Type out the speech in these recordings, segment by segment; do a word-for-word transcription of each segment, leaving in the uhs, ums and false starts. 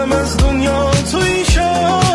سهمم از دنیا توی شاید.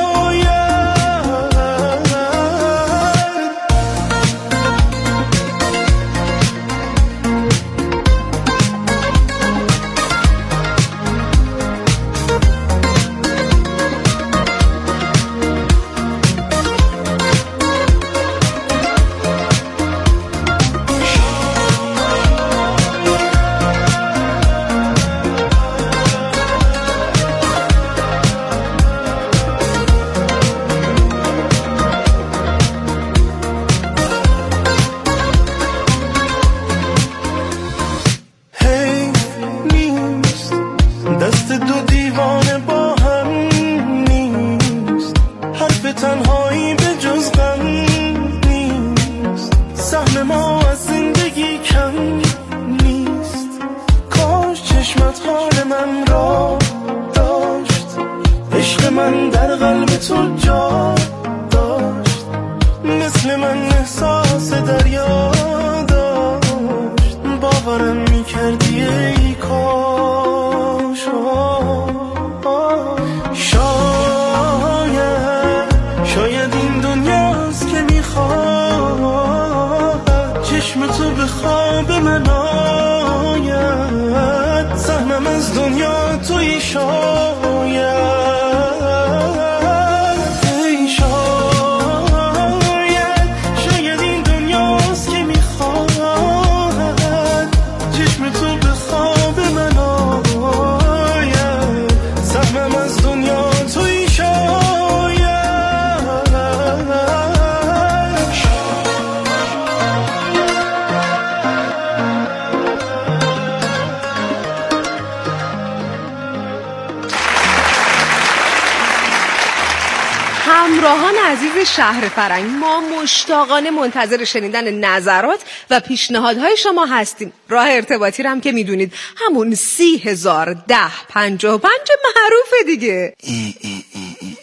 همراهان عزیز شهر فرنگ، ما مشتاقانه منتظر شنیدن نظرات و پیشنهادهای شما هستیم. راه ارتباطی رو هم که میدونید، همون سی هزار ده پنجاه و پنج معروفه دیگه. ای ای ای ای ای.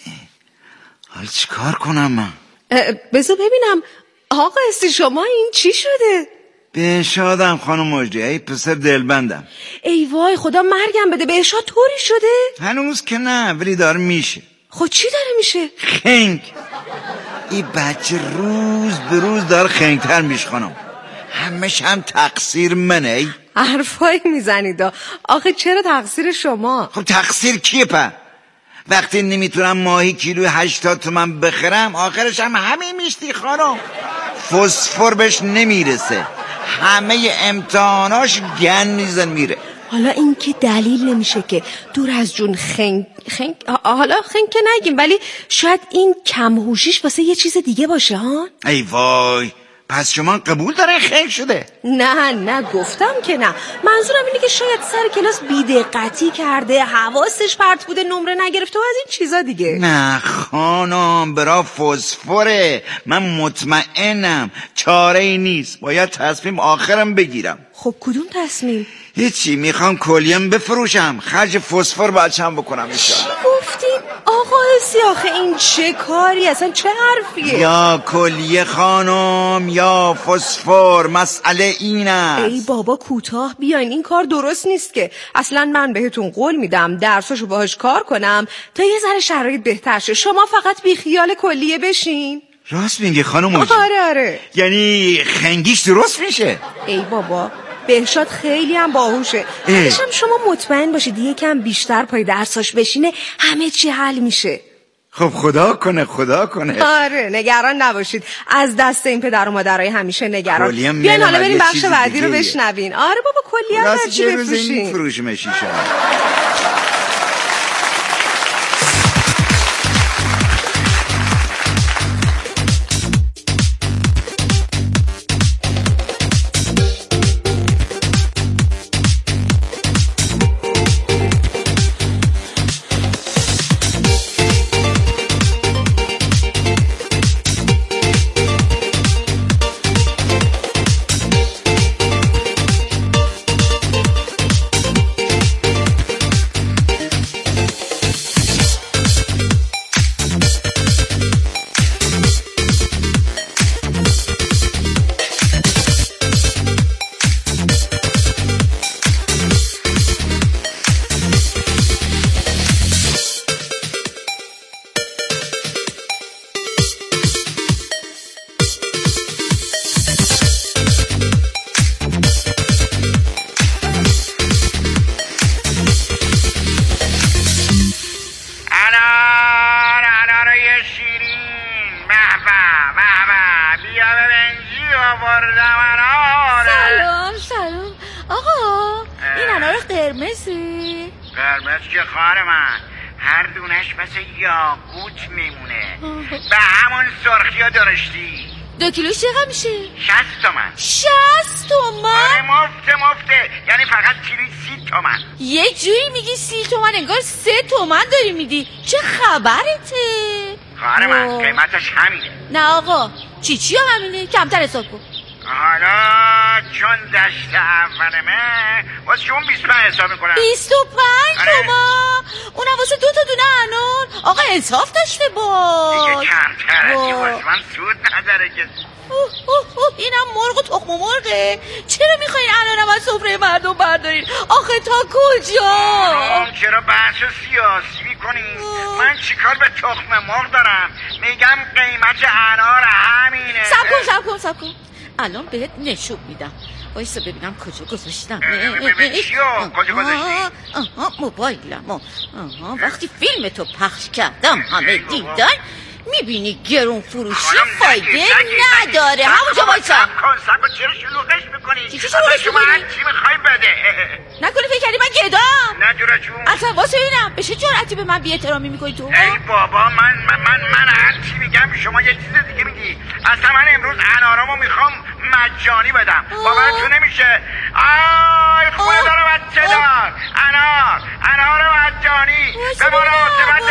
حالا چی کار کنم من؟ بذار ببینم آقا استی شما این چی شده؟ بهشادم خانم مجدی، ای پسر دلبندم. ای وای خدا مرگم بده، بهشاد طوری شده؟ هنوز که نه، ولی داره میشه. خب چی داره میشه؟ خنگ. این بچه روز به روز داره خنگتر میشه خانم. همش هم تقصیر منه. ای حرفایی میزنید آخه چرا تقصیر شما؟ خب تقصیر کیه په؟ وقتی نمیتونم ماهی کیلو هشتاد تومن بخرم، آخرش هم همین میشتی خانم. فسفر بهش نمیرسه، همه امتحاناش گن میزن میره. حالا این که دلیل نمیشه که دور از جون خنگ خنگ حالا خنگ که نگیم، ولی شاید این کمهوشیش واسه یه چیز دیگه باشه ها. ای وای، پس شما قبول داره خنگ شده؟ نه نه گفتم که نه، منظورم اینه که شاید سر کلاس بی‌دقتی کرده، حواسش پرت بوده، نمره نگرفته و از این چیزا دیگه. نه خانم، برا فسفره. من مطمئنم چاره ای نیست، باید تصمیم آخرم بگیرم. خب کدوم تصمیم؟ هیچی، میخوام کلیم بفروشم، خرج فسفر بچم بکنم. چی گفتید آقا سیاخه؟ این چه کاری، اصلا چه حرفیه؟ یا کلیه خانم یا فسفر، مسئله این است. ای بابا کوتاه بیاین، این کار درست نیست که. اصلا من بهتون قول میدم درساشو باهاش کار کنم تا یه ذره شرایط بهتر شه، شما فقط بی خیال کلیه بشین. راست میگی خانم موجی؟ آره آره، یعنی خنگیش درست میشه. ای بابا بهشاد خیلی هم باهوشه، بعدش هم شما مطمئن باشید یکم بیشتر پای درساش بشینه همه چی حل میشه. خب خدا کنه خدا کنه. آره نگران نباشید، از دست این پدر و مادرای همیشه نگران. بیاین حالا بریم بخش بعدی رو بشنوین. آره بابا کلیه هم هرچی بفروشین. فروشیم شیشه. قرمزه؟ قرمز که خواهر من هر دونش مثل یاقوت میمونه. به همون سرخی ها درشتی. دو کیلوش چقدر میشه؟ شست تومن. شست تومن؟ آره مفته مفته، یعنی فقط کیلوی سی تومن. یه جوری میگی سی تومن انگار سه تومن داری میدی. چه خبرته؟ خواهر من قیمتش همینه. نه آقا چی چی همینه؟ کمتر حساب کن. حالا چون دشت اولمه واسه شما بیست و پنج حساب میکنم. بیست و پنج تومن؟ اونم واسه دو تا دونه انار؟ آقا انصاف داشته باش. دیگه کمتر از این واسه من سود نداره که. اوه اوه اوه اینم مرغ و تخم و مرغه. چرا میخواین انارم از سفره مردم بردارین؟ آخه تا کجا؟ آرام چرا بحث سیاسی میکنین؟ من چیکار به تخم مرغ دارم؟ میگم قیمت انار همینه. سب کن سب کن سب کن الان بهت نشون میدم. وایسا ببینم کجا گذاشتم. چیو کجا گذاشتی؟ آها موبایلمو. آها وقتی فیلم تو پخش کردم همه دیدن. میبینی گرون فروشی فایده نداره. همونجا وایسا. سب کن سب کن چرا شلوغش میکنی؟ چی چی شلوغش میکنی؟ من چی میخوای بده؟ نکنی فکر کردی من گدام؟ نه جورا جون. اصلا واسه ببینم به چه جرأتی به من بی احترامی میکنی تو؟ ای بابا من من من, من هر چی میگم شما یه چیز دیگه میگی. اصلا من امروز انارامو میخوام مجانی بدم. باورتون نمیشه. آی خونه داره بچه دار. انار انار مجانی به مناسبت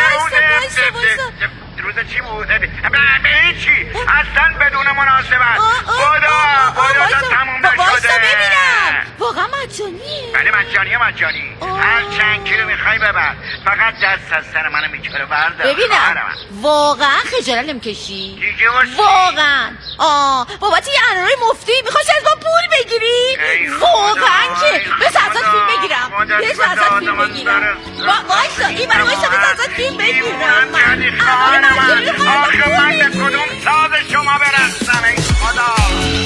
روز روز چی بود؟ به هیچی اصلا بدون مناسبت. خدا خدا تا تموم نشده. وایسا ببینم واقعا مجانیه؟ بله مجانیه مجانی. هر چند کیلو میخوای ببر. فقط دست از سر منو میکنه بردار. ببینم واقعا خجالت نمیکشی؟ دیگه واقعا آه بابت یه انارای مفتی میخواستی از ما پول بگیری؟ واقعا که بس ازت فیلم بگیرم. بس ازت فیلم بگیرم. وایسا این برای وایسا بس ازت فیلم بگیرم. من آخه من به کدوم ساز شما برستم ای خدا.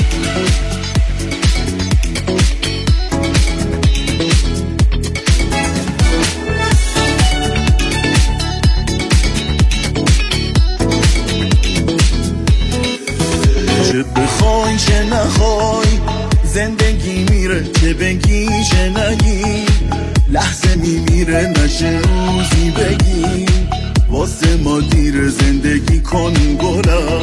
چه بخوای چه نخوای زندگی میره، چه بگی چه نگی لحظه میمیره، نشه روزی بگی واسه ما دیر زندگی کن گلم.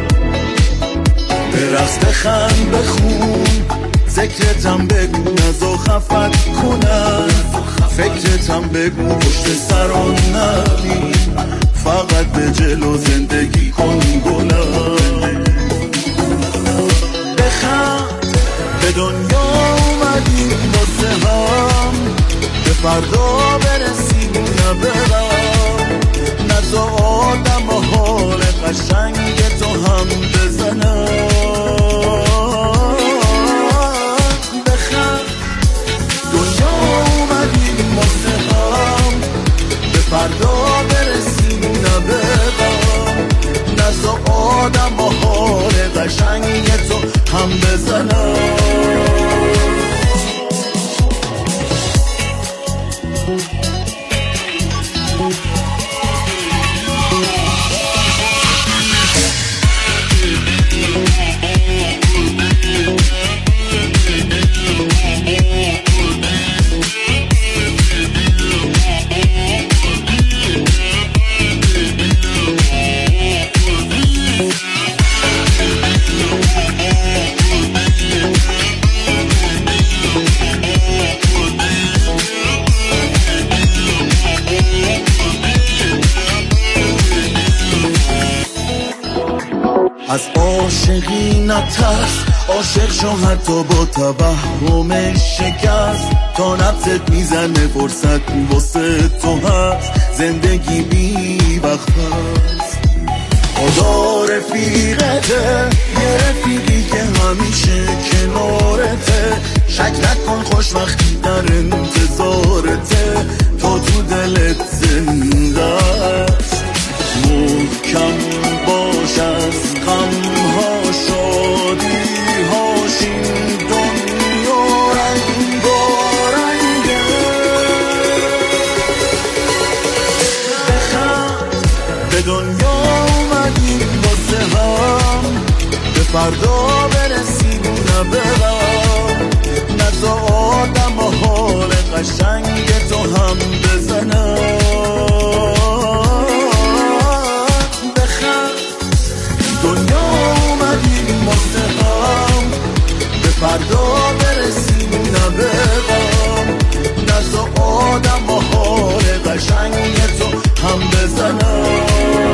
به رقص بخند بخون ذکرتم بگو نزا خفت کنن، فکرتم بگو پشت سران نبین، فقط به جلو زندگی کن گلم. بخند به دنیا اومدیم واسه هم، به فردا برسیم نبرم، نزا آدم و حال قشنگ تو هم بزنم. بخند دنیا اومدیم واسه هم، به فردا برسیم نبرم، نزا آدم و حال قشنگ تو هم بزنم. از عاشقی نترس، عاشق شو حتی با توهم شکست، تا نفست میزنه فرصت واسه تو هست، زندگی بی وقت هست. خدا رفیقته، یه رفیقی که همیشه کنارته، شک نکن خوش وقتی در انتظارته، تو تو دلت زنده است. محکم باش از غم‌ها شادی هاش، این دنیا رنگارنگه. بخند به دنیا اومدیم واسه هم، به فردا برسیم نبرم، نزا آدم و حال قشنگ تو هم بزنم. بخند دنیا اومدیم واسه هم، به فردا برسیم نبقم، نزا آدم و حال قشنگ تو هم بزنم.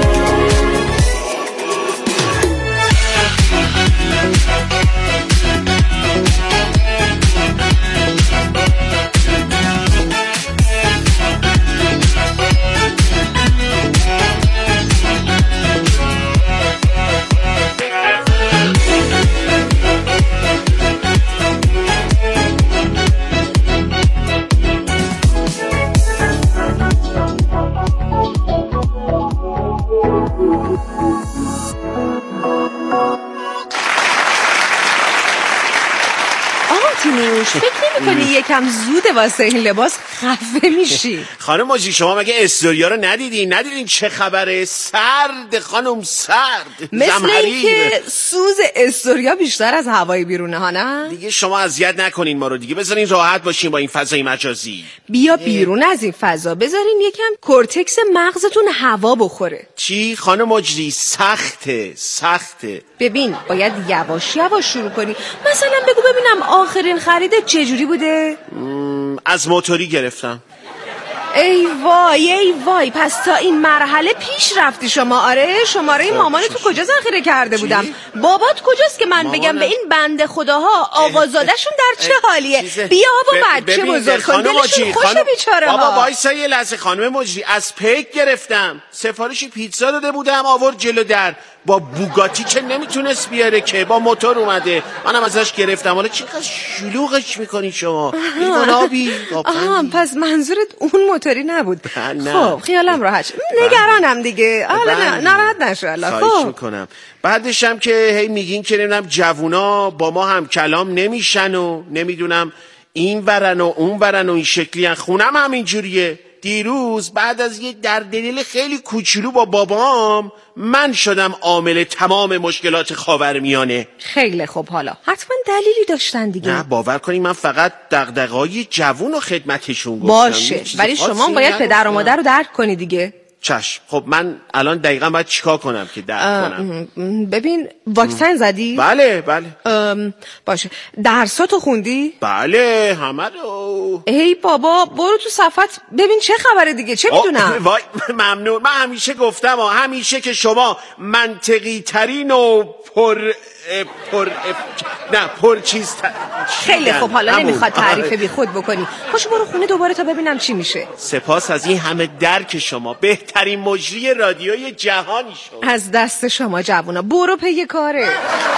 فکر نمی کنی یکم زوده واسه این لباس خفه میشی؟ خانم مجری شما مگه استوریا رو ندیدین؟ ندیدین چه خبره؟ سرد خانم، سرد. مثل اینکه سوز استوریا بیشتر از هوای بیرونه ها، نه؟ دیگه شما اذیت نکنین ما رو دیگه، بذارین راحت باشین با این فضای مجازی. بیا بیرون از این فضا، بذارین یکم کورتکس مغزتون هوا بخوره. چی خانم مجری؟ سخته سخته. ببین باید یواش یواش شروع کنی. مثلا بگو ببینم آخرین خریدت چجوری بوده؟ از موتوری گرفتم. ای وای ای وای، پس تا این مرحله پیش رفتی شما. آره شماره مامان تو کجا ذخیره کرده بودم؟ بابات کجاست که من مامانم. بگم به این بنده خداها آقازادشون در چه حالیه؟ بیا با بچه بزرگ کن، دلشون خوشه بیچاره ها. بابا وایسا یه لحظه خانم مجری، از پیک گرفتم، سفارش پیتزا داده بودم آورد جلو در، با بوگاتی که نمیتونست بیاره که با موتور اومده، منم ازش گرفتم. حالا چقدر شلوغش میکنی شما؟ این آبی آها، پس منظورت اون موتوری نبود. خب خیالم راحت، نگرانم دیگه. حالا نه ناراحت نشو. الله خواهش میکنم. بعدش هم که هی میگین که نمیدونم جوونا با ما هم کلام نمیشن و نمیدونم این ورن و اون ورن و این شکلی ان. خونم هم اینجوریه. دیروز بعد از یه درددل خیلی کوچولو با بابام من شدم عامل تمام مشکلات خاورمیانه. خیلی خوب، حالا حتما دلیلی داشتن دیگه. نه باور کنی من فقط دغدغه‌های جوون و خدمتشون گفتم. باشه ولی شما باید پدر و مادر رو درک کنی دیگه. چشم. خب من الان دقیقا باید چیکار کنم که درک کنم؟ ببین واکسن زدی؟ بله بله. باشه درساتو خوندی؟ بله همه رو. ای بابا برو تو صفحت ببین چه خبره دیگه، چه میدونم. وای ممنون. من همیشه گفتم و همیشه که شما منطقی ترین و پر پر نه پر چیز ت... خیلی خوب، حالا نمیخواد تعریف بی خود بکنی. پاشو برو خونه دوباره تا ببینم چی میشه. سپاس از این همه درک شما، بهترین مجری رادیوی جهانی شما. از دست شما جوونا، برو پی کاره.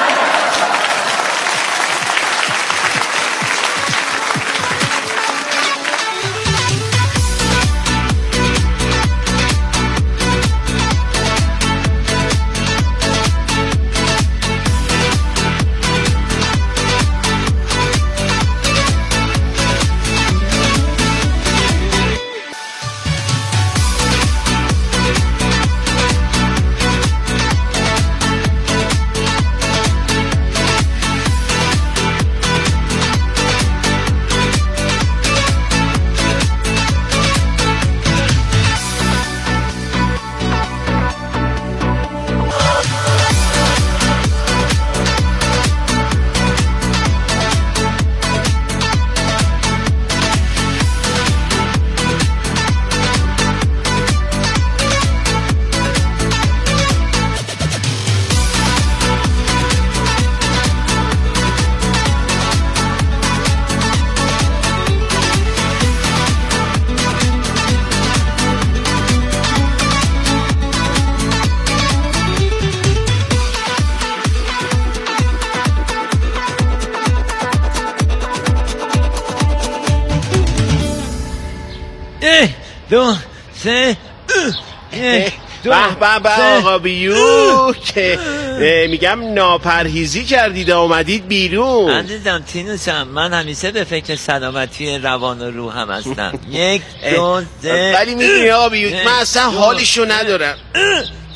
دو سه یک دو به به آقا بیو که میگم ناپرهیزی کردید اومدید بیرون. عزیزم تینوسم، من همیشه به فکر سلامتی روان و روحم هستم. یک دو سه. ولی میدونی آقا بیو من اصلا حالشو ندارم.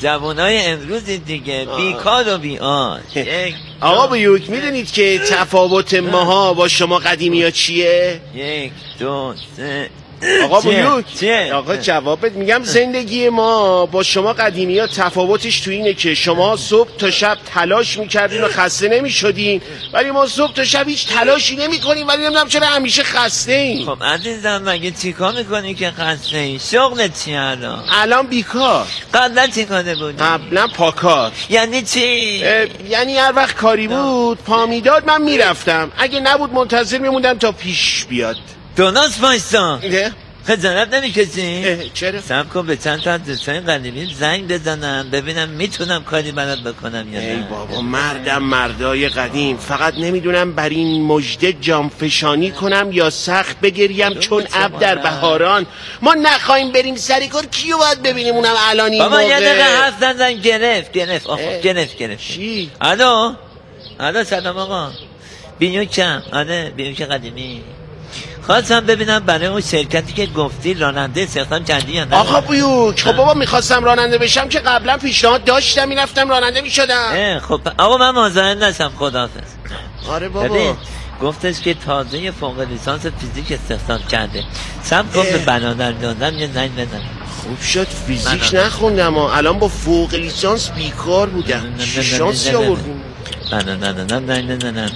جوانای امروز دیگه بیکار و بیان. آقا بیوک میدونید که تفاوت ماها با شما قدیمی ها چیه؟ یک دو سه. آقا بیوک چیه؟ آقا جوابت میگم زندگی ما با شما قدیمی ها تفاوتش تو اینه که شما صبح تا شب تلاش میکردین و خسته نمیشدین، ولی ما صبح تا شب هیچ تلاشی نمیکنیم ولی نمیدونم چرا همیشه خسته این. خب عزیزم مگه چیکار میکنی که خسته این؟ شغلت چیه الان؟ الان بیکار. قبلا چی کاره بودی؟ قبلا پاکار. یعنی چی؟ یعنی هر وقت کاری بود پا میداد من میرفتم، اگه نبود منتظر میموندم تا پیش بیاد. دوناس بایستا نه؟ خجالت نمیکشی؟ چرا؟ سب کن به چند تا از دوستای قدیمی زنگ بزنم ببینم میتونم کاری برات بکنم یا نه. ای بابا مردم مردای قدیم، فقط نمیدونم بر این مژده جانفشانی کنم یا سخت بگریم چون اب در بهاران. ما نخواهیم بریم سری کار کیو باید ببینیم اونم الان این بابا موقع. یه دقیقه حرف زدن گرفت گرفت آخه گرفت گرفت. چی؟ الو الو سلام آقا بیوکم. آره بیوک قدیمی. خواستم ببینم برای اون شرکتی که گفتی راننده استخدام کردی یا نه. آقا بیوک خب بابا میخواستم راننده بشم که قبلا پیشنهاد داشتم میرفتم راننده میشدم. خب آقا من مزاحم نشم خداحافظ. آره بابا ببین گفتش که تازه فوق لیسانس فیزیک استخدام کرده. سب کن به برادر دادم یه زنگ بزنم. خوب شد فیزیک نخوندم و الان با فوق لیسانس بیکار بودم. شانسی آوردیم. نه نه نه نه نه نه نه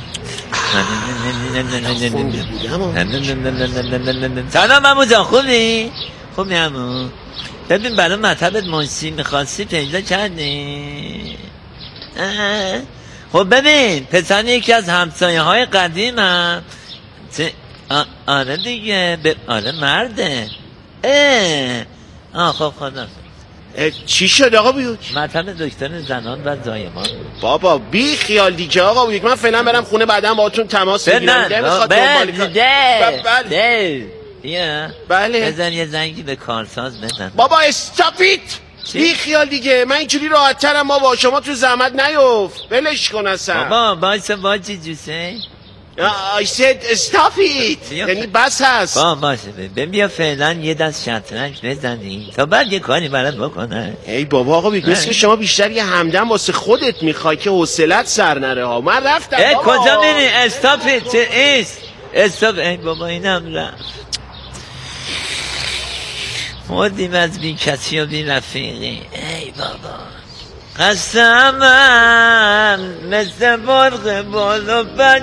سلام عمو جان خوبی؟ خوبی عمو؟ ببین برای مطلبت منشی میخواستی پیدا کردی؟ خب ببین پسر یکی از همسایه های قدیم هم آره دیگه آره مرده. آه خب خدا چی شد آقا بیوک؟ مطلب دکتر زنان و زایمان. بابا بی خیال دیگه آقا بیوک، من فعلا برم خونه بعدا باهاتون تماس بگیرم. ده میخواد بله ده ده بیا بله بزن یه زنگی به کارساز بزن. بابا استاپیت بی خیال دیگه، من اینجوری راحت ترم ما با شما تو زحمت نیفت. ولش کن اصلا. بابا بایسا باجی جوسه I said stop it. یعنی بس هست. با باشه ببین بیا فعلا یه دست شطرنج بزنی تا بعد یه کاری برات بکنه. ای بابا آقا بیگ مثل شما بیشتر یه همدم واسه خودت میخوای که حوصلت سر نره ها. من رفتم ای بابا. کجا میری؟ استاپ ایت چه ایست استاپ. ای بابا اینم رفت. مردیم از بی کسی و بی رفیقی. ای بابا قسمم مثل برق بالا بد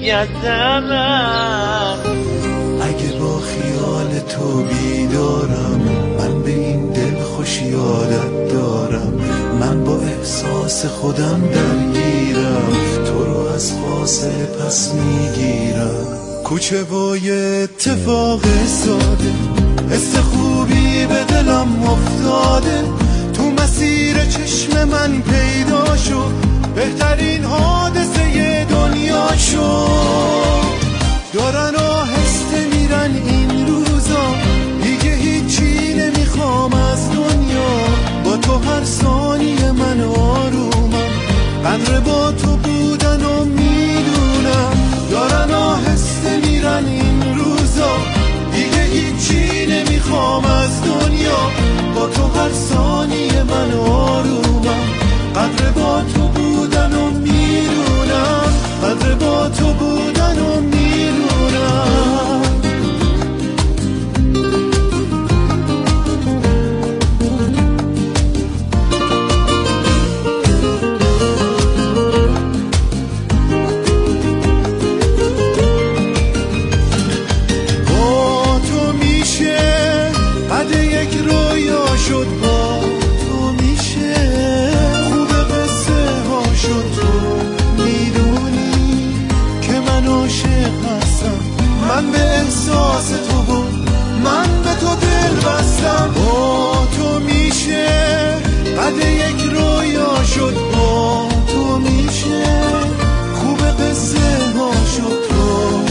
شکستمم. اگه با خیال تو بیدارم من به این دل خوشی عادت دارم. من با احساس خودم درگیرم تو رو از فاصله پس میگیرم. کوچه با یه اتفاق ساده حس خوبی به دلم افتاده. تو مسیر چشم من پیدا شو بهترین حادثه دنیا شو. دارن آهسته میرن این روزا دیگه هیچی نمیخوام از دنیا. با تو هر ثانیه من آرومم قدر با تو بودن و میدونم. دارن آهسته میرن این روزا دیگه هیچی نمیخوام از دنیا. با تو هر ثانیه من آرومم قدر با تو بودن و میدونم. قدر با تو بودن و میدونم. با تو میشه قد یک رویا شد. با تو میشه خوب قصه ها شد. تو میدونی که من عاشق هستم. من به احساس تو بود من به تو دل بستم. با تو میشه قد یک رویا شد. با تو میشه خوب قصه ها شد. تو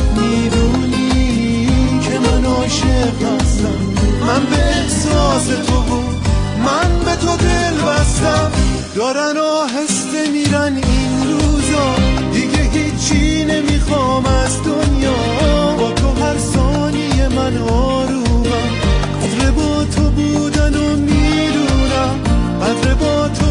میدونی که من عاشق هستم. من به احساس تو بود من به تو دل بستم. دارن آهسته میرن این روزا دیگه هیچی نمیخوام از دنیا. با تو هر ثانیه من آرومم قدر با تو بودن و میدونم. قدر با تو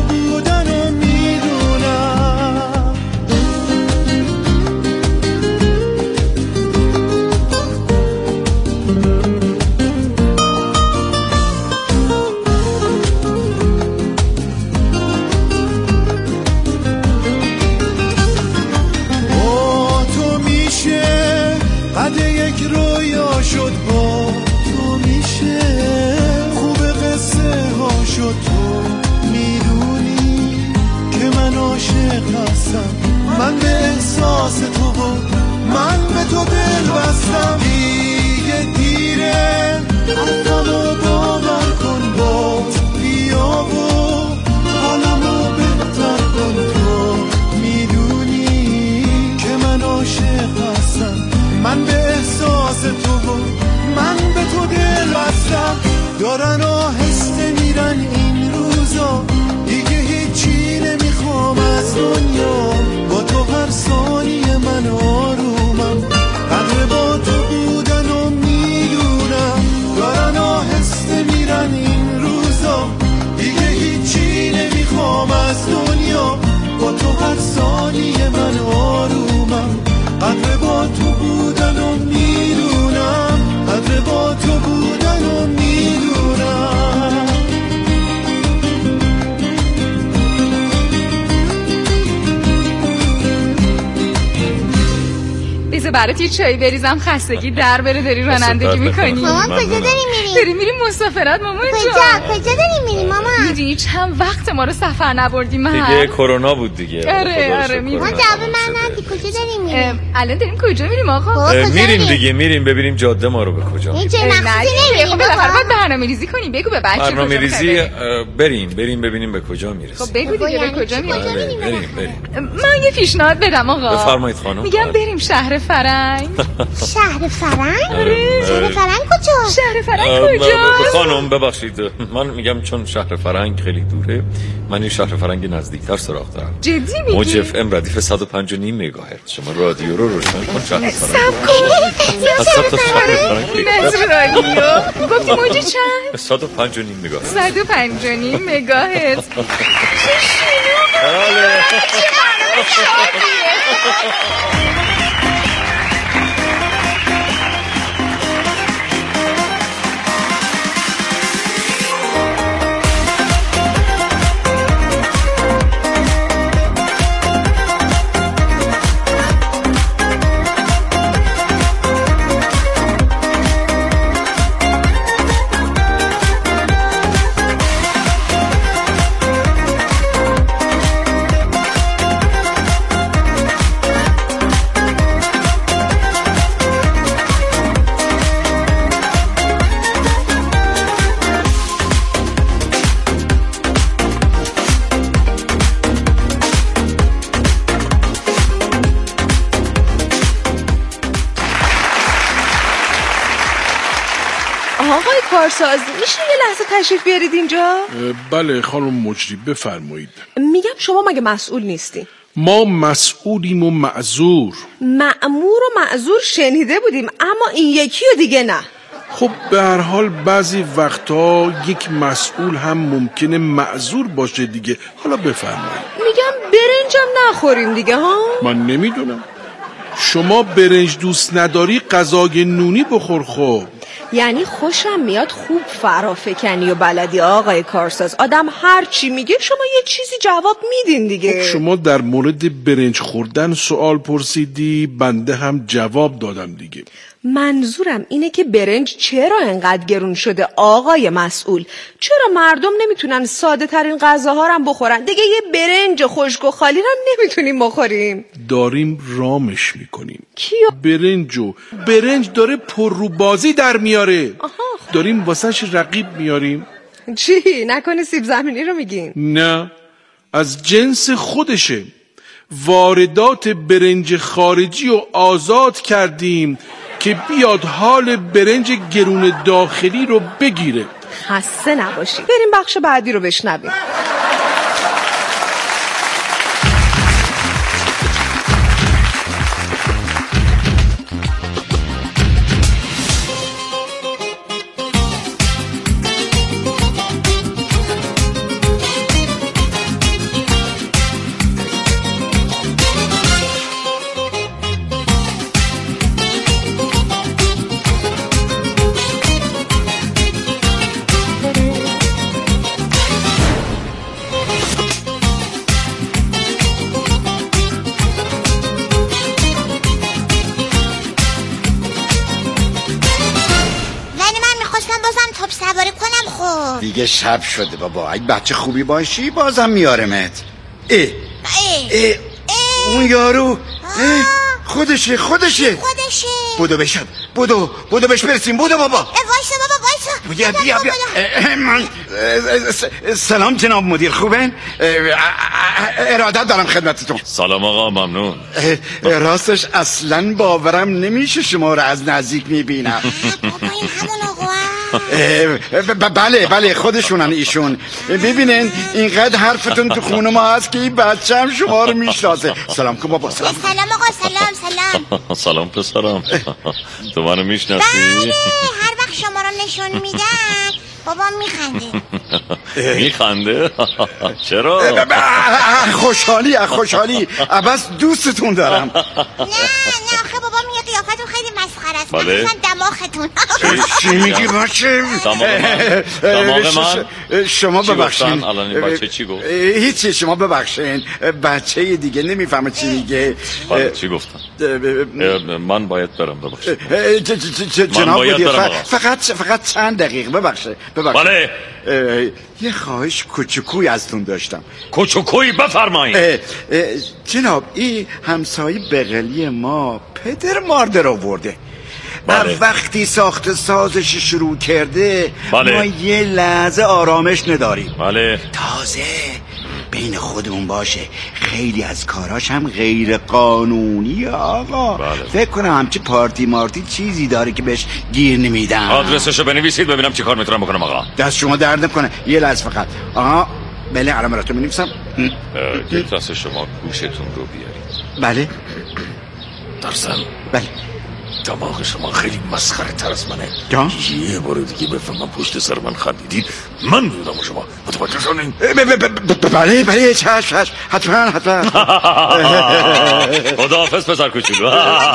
دارن آهسته میرن این روزا، دیگه هیچی نمیخوام از دنیا، با تو هر ثانیه من آرومم، قدر با تو بودن و میدونم، دارن آهسته میرن این روزا، دیگه هیچی نمیخوام از دنیا، با تو هر ثانیه من آرومم، قدر با تو بودن و میدونم، قدر با تو بودن و میدونم. بیزه برات یه چایی بریزم، خستگی در بره. داری رانندگی میکنی؟ مامان کجا داری میری؟ داری میری مسافرت مامان جان. کجا کجا داری میری مامان؟ میدونی چند وقت ما رو سفر نبردیم من. دیگه کرونا بود دیگه. آره آره میدونم. ما جواب من ندی. کجا داری میری؟ الان داریم کجا میریم آقا؟ میریم دیگه، میریم ببینیم جاده ما رو به کجا. هیچ مقصودی نمیریم. خب بالاخره باید برنامه‌ریزی کنیم. بگو به بچه برنامه‌ریزی بریم بریم ببینیم به کجا میرسیم. خب بگو دیگه به کجا میریم؟ بریم بریم. من یه پیشنهاد بدم آقا. بفرمایید خانم. میگم بریم شهر فرنگ. شهر فرنگ؟ آره. شهر فرنگ کجا؟ شهر فرنگ کجا؟ خانم ببخشید من میگم چون شهر فرنگ خیلی دوره، من این شهر فرنگ نزدیکتر سراغ دارم. جدی میگی؟ موج اف ام ردیف صد و پنج و نیم مگاهرتز. شما رادیو رو روشن کن. شهر فرنگ سب کن. شهر فرنگ نصر رادیو گفتی موج چند؟ صد و پنج و نیم مگاهرتز. صد و پنج و نیم مگاهرتز. آقای کارساز میشه یه لحظه تشریف بیارید اینجا؟ بله خانم مجری بفرمایید. میگم شما مگه مسئول نیستی؟ ما مسئولیم و معذور. مأمور و معذور شنیده بودیم، اما این یکی و دیگه نه. خب به هر حال بعضی وقتا یک مسئول هم ممکنه معذور باشه دیگه. حالا بفرمایید. میگم برنجم نخوریم دیگه ها؟ من نمیدونم، شما برنج دوست نداری غذای نونی بخور. خب یعنی خوشم میاد خوب فرافکنی و بلدی آقای کارساز. آدم هر چی میگه شما یه چیزی جواب میدین دیگه. خب شما در مورد برنج خوردن سوال پرسیدی، بنده هم جواب دادم دیگه. منظورم اینه که برنج چرا انقدر گرون شده آقای مسئول؟ چرا مردم نمیتونن ساده ترین غذاها رو بخورن؟ دیگه یه برنج خشک و خالی رو نمیتونیم بخوریم. داریم رامش میکنیم. کیو؟ برنجو. برنج داره پر رو بازی در میاره. آها. داریم واسهش رقیب میاریم. چی؟ نکنه سیب زمینی رو میگین؟ نه، از جنس خودشه. واردات برنج خارجی رو آزاد کردیم که بیاد حال برنج گرون داخلی رو بگیره. خسته نباشی. بریم بخش بعدی رو بشنویم. دیگه شب شده بابا. اگه بچه خوبی باشی بازم میارمت. اه اه اه اون یارو خودشه خودشه خودشه. بودو بشد بودو بودو بهش برسیم. بودو بابا وایسا بابا وایسا. بیا بیا بیا. من سلام جناب مدیر، خوبن؟ ارادت دارم خدمتتون. سلام آقا، ممنون. راستش اصلا باورم نمیشه شما رو از نزدیک میبینم. بابا این همون آقا بله بله خودشونن ایشون. ببینین اینقدر حرفتون تو خونه ما هست که این بچه هم شما رو میشناسه. سلام کن بابا. سلام سلام آقا. سلام سلام. سلام پسرم. تو منو میشناسی؟ بله هر وقت شما رو نشون میدن بابا میخنده. میخنده؟ چرا؟ خوشحالی خوشحالی عباس دوستتون دارم. نه نه آخه بابا میگه قیافتون خیلی مسخره است. بله؟ مثلا دماغتون. چی میگی بچه؟ دماغ من؟ دماغ من؟ شما ببخشین. الان این بچه چی گفت؟ هیچی شما ببخشین. بچه دیگه نمیفهمه چی میگه. بله چی گفتم؟ من باید برم ببخشید. جناب فقط فقط چند دقیقه ببخشید. بله یه خواهش کوچکوی ازتون داشتم. کوچکوی بفرمایید. جناب این همسایه بغلی ما پدر ماردر آورده. بله. وقتی ساخت سازش شروع کرده بله. ما یه لحظه آرامش نداریم. بله. تازه بین خودمون باشه خیلی از کاراش هم غیر قانونی آقا. بله. فکر کنم همچی پارتی مارتی چیزی داره که بهش گیر نمیدن. آدرسشو بنویسید ببینم چی کار میتونم بکنم آقا. دست شما درد نکنه. یه لحظه فقط. آها بله الان براتون بنویسم. یک دست شما گوشتون رو بیارید. بله درسم. بله دماغ شما خیلی مسخره تر از منه. جان؟ یه بار دیگه بفهمم پشت سر من خندیدید من بودم و شما متوجه شدین؟ بله بله چشم چشم حتما حتما. خداحافظ پسر کوچولو.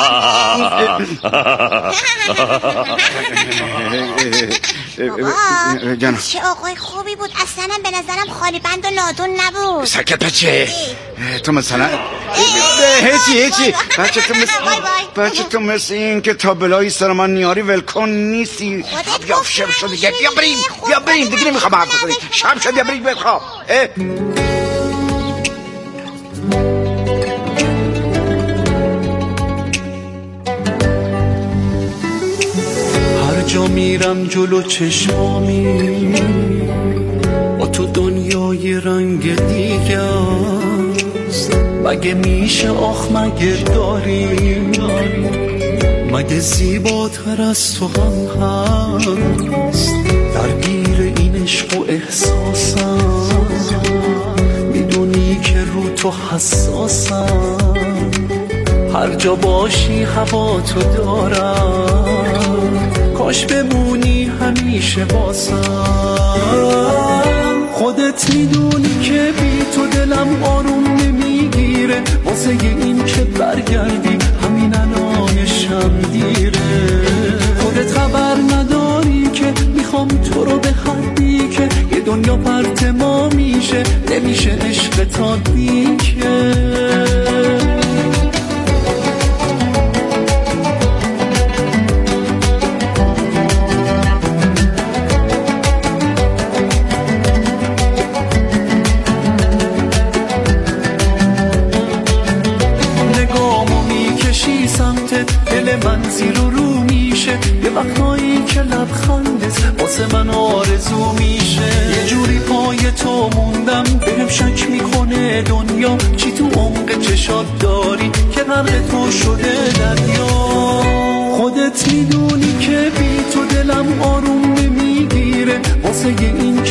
بابا چه آقای خوبی بود. اصلا به نظرم خالی بند و نادون نبود. سکت بچه. تو مثلا هیچی هیچی بچه تو مثل بچه تو مثل این که تا بلایی سر من نیاری ولکن نیستی. بیا شب شد دیگه. بیا بریم بیا بریم دیگه نمیخوام حرف بزنیم. شب شد بیا بریم بخواب. هر جا میرم جلو چشمامی با تو دنیای رنگ دیگه است. مگه میشه آخ مگه داریم مگه زیباتر از تو هم هست. درگیر این عشق و احساسم میدونی که رو تو حساسم. هر جا باشی هوا تو دارم کاش بمونی همیشه باسم. خودت میدونی که بی تو دلم آروم نمیگیره. واسه این که برگردی همین الان شب دیره. خودت خبر نداری که میخوام تو رو به حدی که یه دنیا پرت ما میشه. نمیشه عشق تا دیگه. من زیر و رو میشه. یه وقتایی که لبخندت واسه من آرزو میشه. یه جوری پای تو موندم بهم شک میکنه دنیا. چی تو عمق چشات داری که غرق تو شده دریا. خودت میدونی که بی تو دلم آروم نمیگیره. واسه